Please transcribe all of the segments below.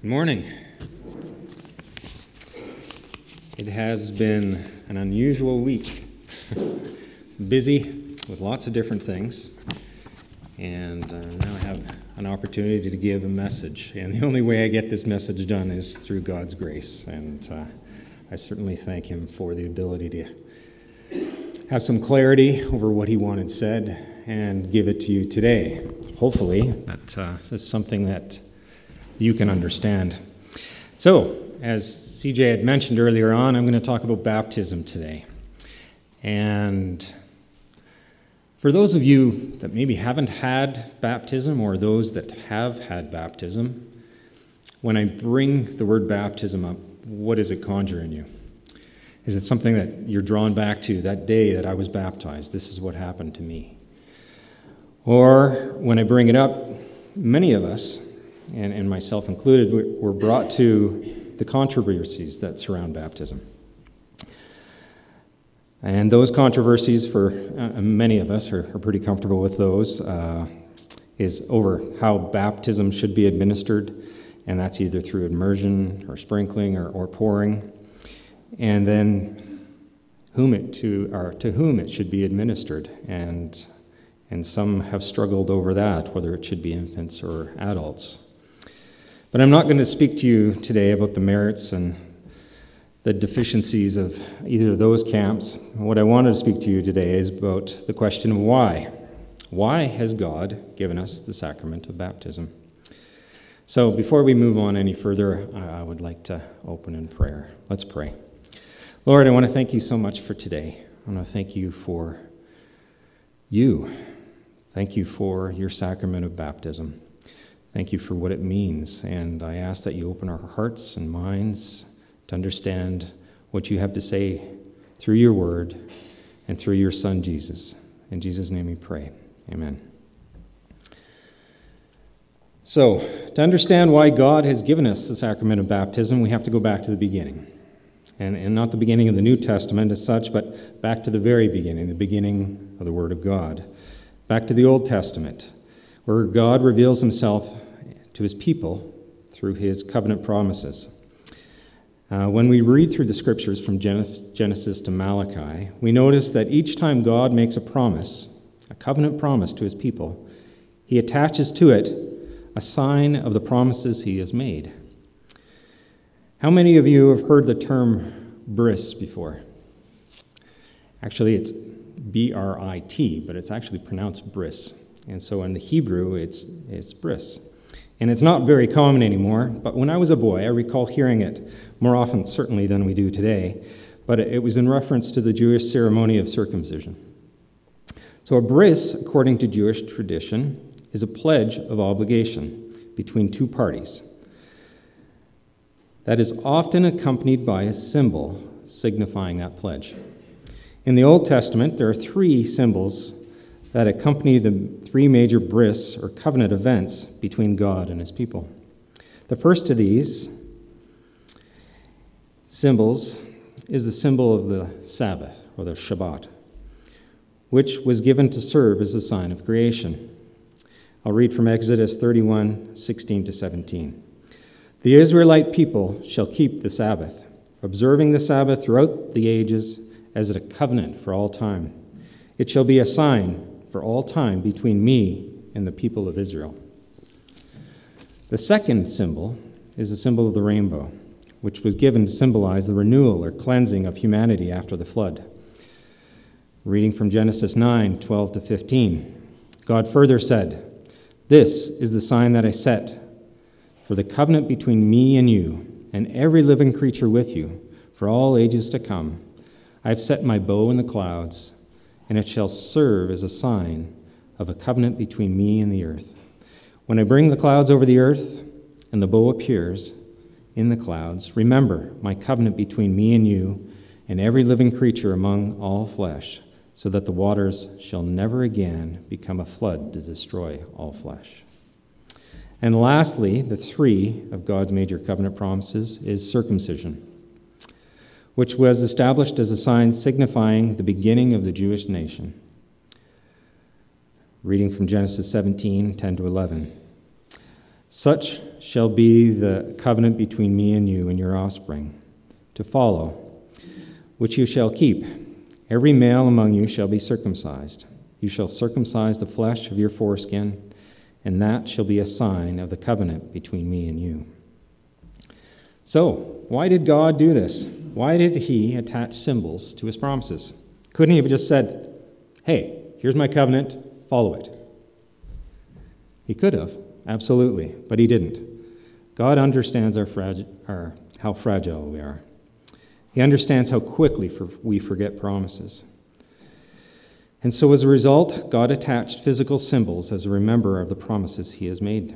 Good morning. It has been an unusual week. Busy with lots of different things. And now I have an opportunity to give a message. And the only way I get this message done is through God's grace. And I certainly thank Him for the ability to have some clarity over what He wanted said and give it to you today. Hopefully that is something that you can understand. So, as CJ had mentioned earlier on, I'm going to talk about baptism today. And for those of you that maybe haven't had baptism, or those that have had baptism, when I bring the word baptism up, what does it conjure in you? Is it something that you're drawn back to that day that I was baptized? This is what happened to me. Or when I bring it up, many of us, and myself included, were brought to the controversies that surround baptism. And those controversies, for many of us, are pretty comfortable with those, is over how baptism should be administered, and that's either through immersion or sprinkling or pouring, and then to whom it should be administered, and some have struggled over that, whether it should be infants or adults. But I'm not going to speak to you today about the merits and the deficiencies of either of those camps. What I wanted to speak to you today is about the question of why. Why has God given us the sacrament of baptism? So before we move on any further, I would like to open in prayer. Let's pray. Lord, I want to thank you so much for today. I want to thank you for you. Thank you for your sacrament of baptism. Thank you for what it means, and I ask that you open our hearts and minds to understand what you have to say through your word and through your Son, Jesus. In Jesus' name we pray. Amen. So, to understand why God has given us the sacrament of baptism, we have to go back to the beginning. And not the beginning of the New Testament as such, but back to the very beginning, the beginning of the Word of God. Back to the Old Testament, where God reveals himself to his people through his covenant promises. When we read through the scriptures from Genesis to Malachi, we notice that each time God makes a promise, a covenant promise to his people, he attaches to it a sign of the promises he has made. How many of you have heard the term bris before? Actually, it's B-R-I-T, but it's actually pronounced bris. And so in the Hebrew, it's bris. And it's not very common anymore, but when I was a boy, I recall hearing it more often, certainly, than we do today. But it was in reference to the Jewish ceremony of circumcision. So a bris, according to Jewish tradition, is a pledge of obligation between two parties that is often accompanied by a symbol signifying that pledge. In the Old Testament, there are three symbols that accompany the three major bris, or covenant events, between God and his people. The first of these symbols is the symbol of the Sabbath, or the Shabbat, which was given to serve as a sign of creation. I'll read from Exodus 31, 16 to 17. The Israelite people shall keep the Sabbath, observing the Sabbath throughout the ages as a covenant for all time. It shall be a sign for all time between me and the people of Israel. The second symbol is the symbol of the rainbow, which was given to symbolize the renewal or cleansing of humanity after the flood. Reading from Genesis 9, 12 to 15. God further said, "This is the sign that I set for the covenant between me and you, and every living creature with you, for all ages to come. I have set my bow in the clouds, and it shall serve as a sign of a covenant between me and the earth. When I bring the clouds over the earth, and the bow appears in the clouds, remember my covenant between me and you, and every living creature among all flesh, so that the waters shall never again become a flood to destroy all flesh." And lastly, the three of God's major covenant promises is circumcision, which was established as a sign signifying the beginning of the Jewish nation. Reading from Genesis 17, 10 to 11. Such shall be the covenant between me and you and your offspring to follow, which you shall keep. Every male among you shall be circumcised. You shall circumcise the flesh of your foreskin, and that shall be a sign of the covenant between me and you. So, why did God do this? Why did he attach symbols to his promises? Couldn't he have just said, hey, here's my covenant, follow it? He could have, absolutely, but he didn't. God understands how fragile we are. He understands how quickly we forget promises. And so as a result, God attached physical symbols as a reminder of the promises he has made.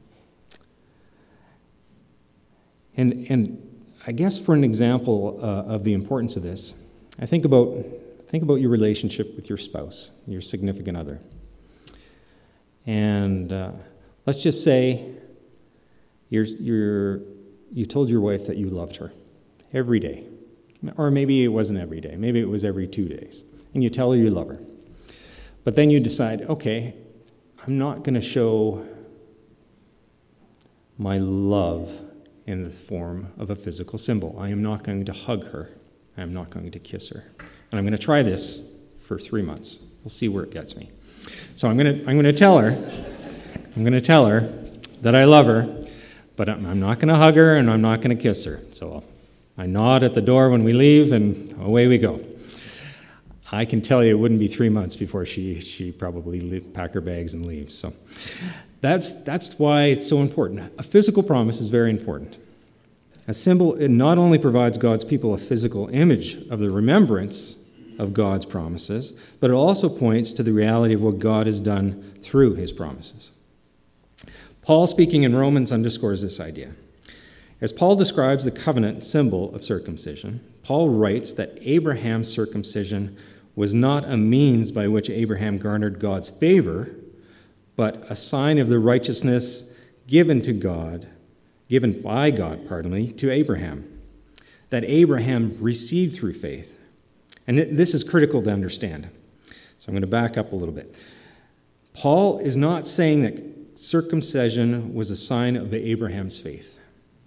And I guess for an example of the importance of this, I think about your relationship with your spouse, your significant other. And let's just say you told your wife that you loved her every day. Or maybe it wasn't every day. Maybe it was every 2 days. And you tell her you love her. But then you decide, okay, I'm not going to show my love in the form of a physical symbol. I am not going to hug her. I am not going to kiss her. And I'm going to try this for 3 months. We'll see where it gets me. So I'm going to tell her that I love her, but I'm not going to hug her and I'm not going to kiss her. So I nod at the door when we leave and away we go. I can tell you it wouldn't be 3 months before she probably pack her bags and leaves. So that's why it's so important. A physical promise is very important. A symbol, it not only provides God's people a physical image of the remembrance of God's promises, but it also points to the reality of what God has done through his promises. Paul, speaking in Romans, underscores this idea. As Paul describes the covenant symbol of circumcision, Paul writes that Abraham's circumcision was not a means by which Abraham garnered God's favor, but a sign of the righteousness given by God, to Abraham, that Abraham received through faith. And this is critical to understand. So I'm going to back up a little bit. Paul is not saying that circumcision was a sign of Abraham's faith.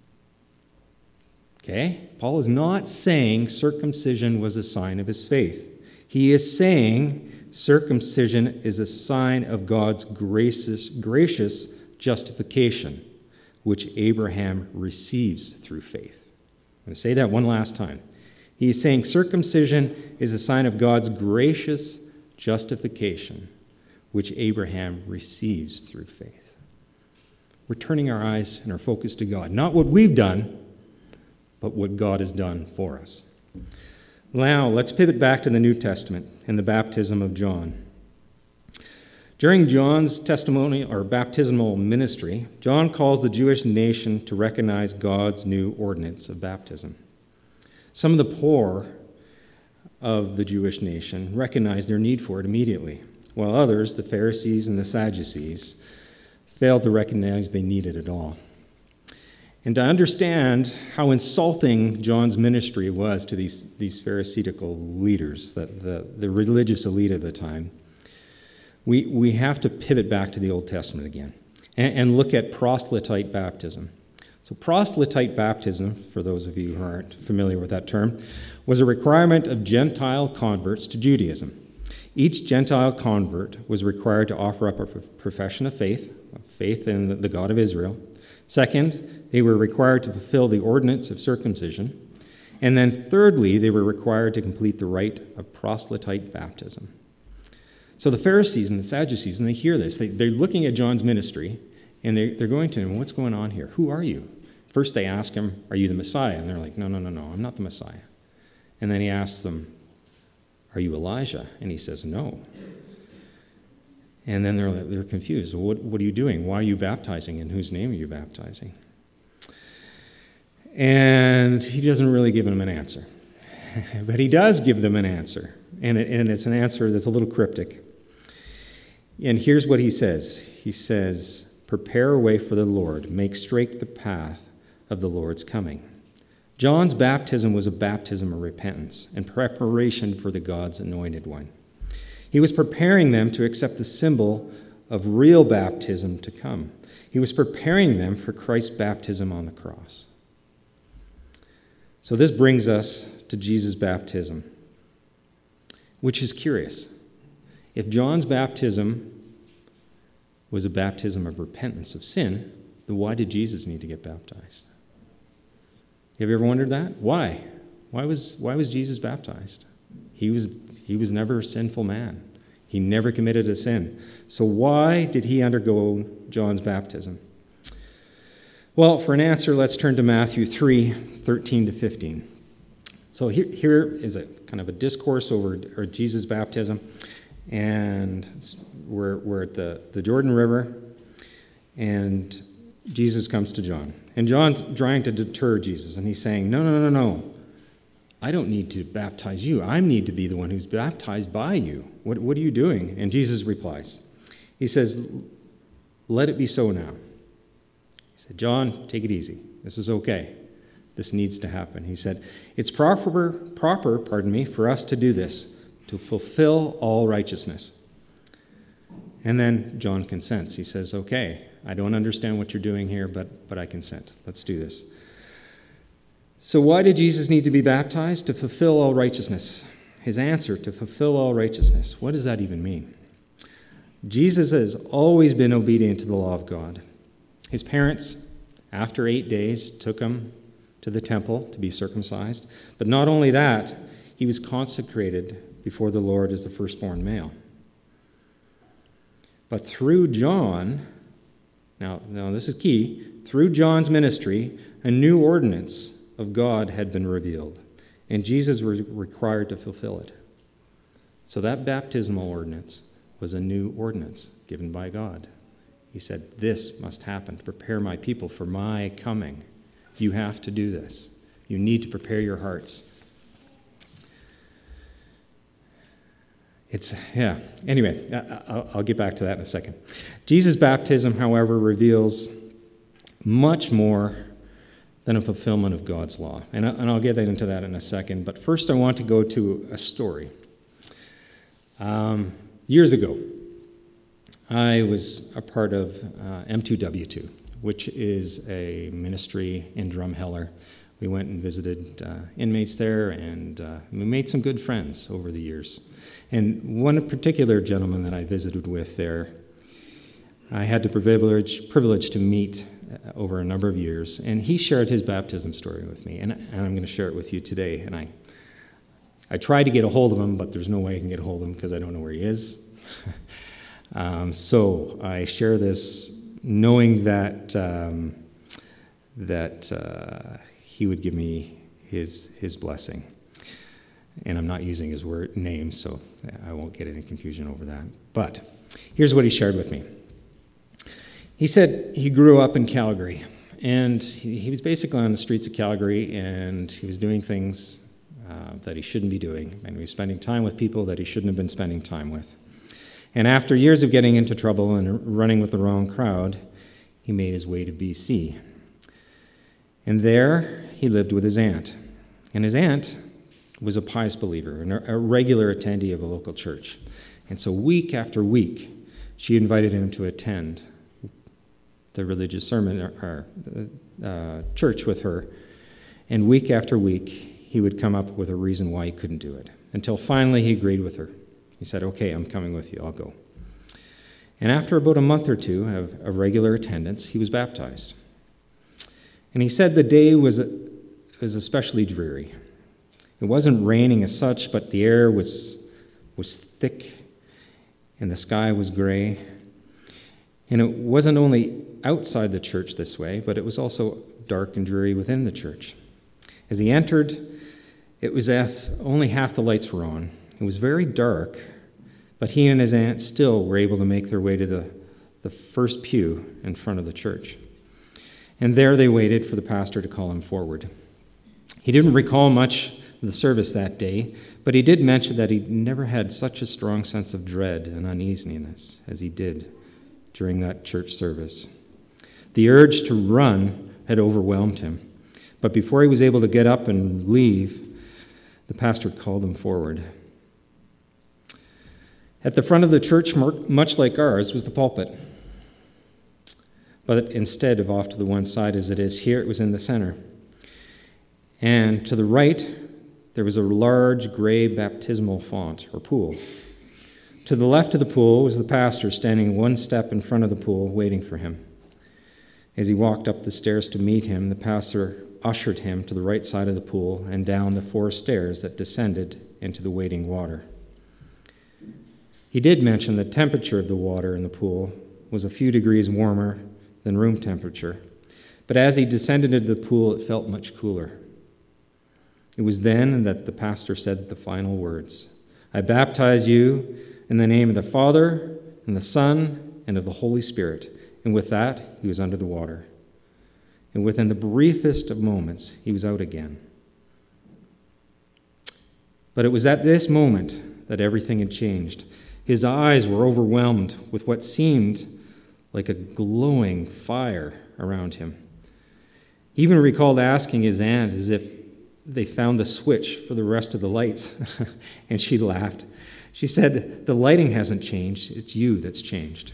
Okay? Paul is not saying circumcision was a sign of his faith. He is saying circumcision is a sign of God's gracious justification, which Abraham receives through faith. I'm going to say that one last time. He is saying circumcision is a sign of God's gracious justification, which Abraham receives through faith. We're turning our eyes and our focus to God, not what we've done, but what God has done for us. Now, let's pivot back to the New Testament and the baptism of John. During John's testimony or baptismal ministry, John calls the Jewish nation to recognize God's new ordinance of baptism. Some of the poor of the Jewish nation recognized their need for it immediately, while others, the Pharisees and the Sadducees, failed to recognize they needed it all. And to understand how insulting John's ministry was to these Pharisaical leaders, the religious elite of the time, we have to pivot back to the Old Testament again and look at proselyte baptism. So proselyte baptism, for those of you who aren't familiar with that term, was a requirement of Gentile converts to Judaism. Each Gentile convert was required to offer up a profession of faith in the God of Israel. Second, they were required to fulfill the ordinance of circumcision. And then thirdly, they were required to complete the rite of proselyte baptism. So the Pharisees and the Sadducees, when they hear this, they're looking at John's ministry, and they're going to him, what's going on here? Who are you? First they ask him, are you the Messiah? And they're like, no, I'm not the Messiah. And then he asks them, are you Elijah? And he says, no. And then they're confused. Well, what are you doing? Why are you baptizing? In whose name are you baptizing? And he doesn't really give them an answer. But he does give them an answer. And it's an answer that's a little cryptic. And here's what he says. He says, prepare a way for the Lord. Make straight the path of the Lord's coming. John's baptism was a baptism of repentance and preparation for the God's anointed one. He was preparing them to accept the symbol of real baptism to come. He was preparing them for Christ's baptism on the cross. So this brings us to Jesus' baptism, which is curious. If John's baptism was a baptism of repentance of sin, then why did Jesus need to get baptized? Have you ever wondered that? Why? Why was Jesus baptized? He was never a sinful man. He never committed a sin. So why did he undergo John's baptism? Well, for an answer, let's turn to Matthew 3:13-15. So here is a kind of a discourse over Jesus' baptism, and we're at the Jordan River, and Jesus comes to John. And John's trying to deter Jesus, and he's saying, No. I don't need to baptize you. I need to be the one who's baptized by you. What are you doing? And Jesus replies. He says, let it be so now. He said, John, take it easy. This is okay. This needs to happen. He said, it's proper, for us to do this, to fulfill all righteousness. And then John consents. He says, okay, I don't understand what you're doing here, but I consent. Let's do this. So why did Jesus need to be baptized? To fulfill all righteousness. His answer, to fulfill all righteousness. What does that even mean? Jesus has always been obedient to the law of God. His parents, after 8 days, took him to the temple to be circumcised. But not only that, he was consecrated before the Lord as the firstborn male. But through John, now this is key, through John's ministry, a new ordinance of God had been revealed, and Jesus was required to fulfill it. So that baptismal ordinance was a new ordinance given by God. He said, this must happen to prepare my people for my coming. You have to do this. You need to prepare your hearts. Anyway, I'll get back to that in a second. Jesus' baptism, however, reveals much more than a fulfillment of God's law. And I'll get into that in a second. But first I want to go to a story. Years ago, I was a part of M2W2, which is a ministry in Drumheller. We went and visited inmates there, and we made some good friends over the years. And one particular gentleman that I visited with there, I had the privilege to meet over a number of years, and he shared his baptism story with me, and I'm going to share it with you today. And I tried to get a hold of him, but there's no way I can get a hold of him because I don't know where he is. So I share this knowing that he would give me his blessing. And I'm not using his name, so I won't get any confusion over that. But here's what he shared with me. He said he grew up in Calgary, and he was basically on the streets of Calgary, and he was doing things that he shouldn't be doing, and he was spending time with people that he shouldn't have been spending time with. And after years of getting into trouble and running with the wrong crowd, he made his way to BC. And there he lived with his aunt. And his aunt was a pious believer and a regular attendee of a local church. And so week after week, she invited him to attend the religious sermon or church with her. And week after week, he would come up with a reason why he couldn't do it, until finally he agreed with her. He said, okay, I'm coming with you, I'll go. And after about a month or two of regular attendance, he was baptized. And he said the day was especially dreary. It wasn't raining as such, but the air was thick and the sky was gray. And it wasn't only outside the church this way, but it was also dark and dreary within the church. As he entered, it was only half the lights were on. It was very dark, but he and his aunt still were able to make their way to the first pew in front of the church. And there they waited for the pastor to call him forward. He didn't recall much of the service that day, but he did mention that he'd never had such a strong sense of dread and uneasiness as he did during that church service. The urge to run had overwhelmed him, but before he was able to get up and leave, the pastor called him forward. At the front of the church, much like ours, was the pulpit. but instead of off to the one side as it is here, it was in the center. And to the right, there was a large gray baptismal font or pool. To the left of the pool was the pastor standing one step in front of the pool, waiting for him. As he walked up the stairs to meet him, the pastor ushered him to the right side of the pool and down the 4 stairs that descended into the waiting water. He did mention the temperature of the water in the pool was a few degrees warmer than room temperature, but as he descended into the pool, it felt much cooler. It was then that the pastor said the final words, "I baptize you in the name of the Father, and the Son, and of the Holy Spirit." And with that, he was under the water. And within the briefest of moments, he was out again. But it was at this moment that everything had changed. His eyes were overwhelmed with what seemed like a glowing fire around him. He even recalled asking his aunt as if they found the switch for the rest of the lights, and she laughed. She said, "The lighting hasn't changed, it's you that's changed."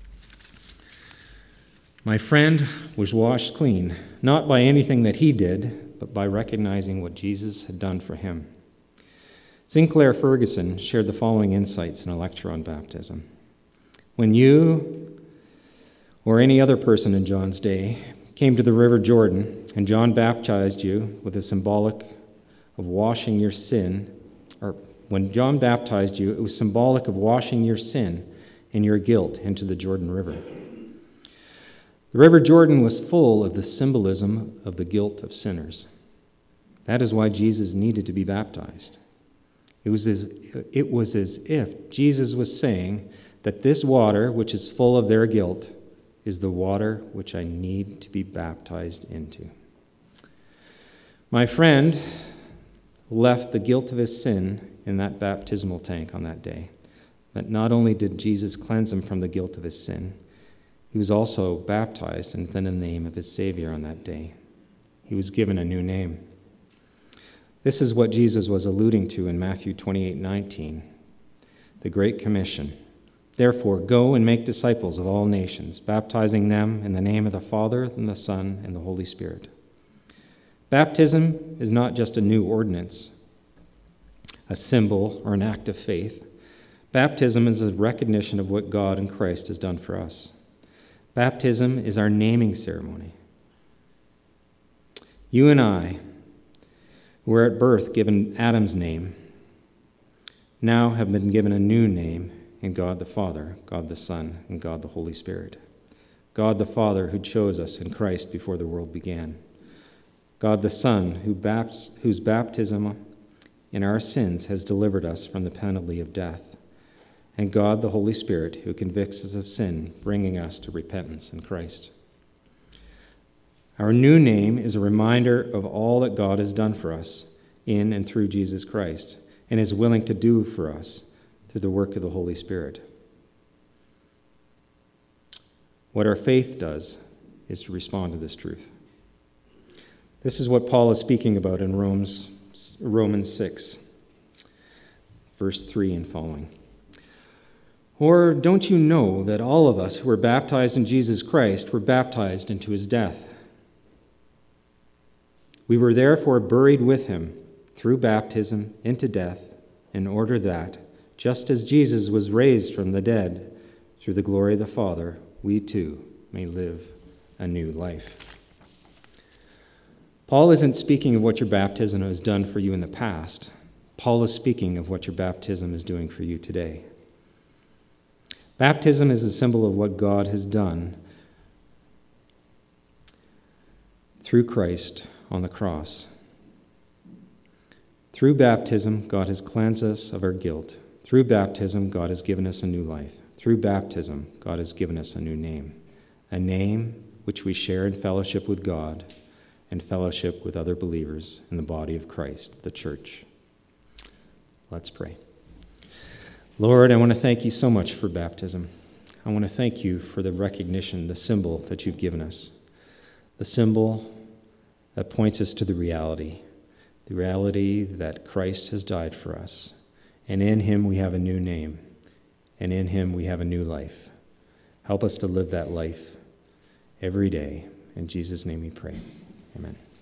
My friend was washed clean, not by anything that he did, but by recognizing what Jesus had done for him. Sinclair Ferguson shared the following insights in a lecture on baptism. When you, or any other person in John's day, came to the River Jordan, and John baptized you with a symbolic of washing your sin, or when John baptized you, it was symbolic of washing your sin and your guilt into the Jordan River. The River Jordan was full of the symbolism of the guilt of sinners. That is why Jesus needed to be baptized. It was as if Jesus was saying that this water, which is full of their guilt, is the water which I need to be baptized into. My friend left the guilt of his sin in that baptismal tank on that day. But not only did Jesus cleanse him from the guilt of his sin, he was also baptized in the name of his Savior on that day. He was given a new name. This is what Jesus was alluding to in Matthew 28:19, the Great Commission. Therefore, go and make disciples of all nations, baptizing them in the name of the Father, and the Son, and the Holy Spirit. Baptism is not just a new ordinance, a symbol, or an act of faith. Baptism is a recognition of what God and Christ has done for us. Baptism is our naming ceremony. You and I were at birth given Adam's name, now have been given a new name in God the Father, God the Son, and God the Holy Spirit. God the Father who chose us in Christ before the world began. God the Son whose baptism in our sins has delivered us from the penalty of death. And God the Holy Spirit who convicts us of sin, bringing us to repentance in Christ. Our new name is a reminder of all that God has done for us in and through Jesus Christ, and is willing to do for us through the work of the Holy Spirit. What our faith does is to respond to this truth. This is what Paul is speaking about in Romans 6, verse 3 and following. Or don't you know that all of us who were baptized in Jesus Christ were baptized into his death? We were therefore buried with him through baptism into death, in order that, just as Jesus was raised from the dead through the glory of the Father, we too may live a new life. Paul isn't speaking of what your baptism has done for you in the past. Paul is speaking of what your baptism is doing for you today. Baptism is a symbol of what God has done through Christ on the cross. Through baptism, God has cleansed us of our guilt. Through baptism, God has given us a new life. Through baptism, God has given us a name which we share in fellowship with God and fellowship with other believers in the body of Christ, the church. Let's pray. Lord, I want to thank you so much for baptism. I want to thank you for the recognition, the symbol that you've given us, the symbol that points us to the reality that Christ has died for us, and in him we have a new name, and in him we have a new life. Help us to live that life every day. In Jesus' name we pray. Amen.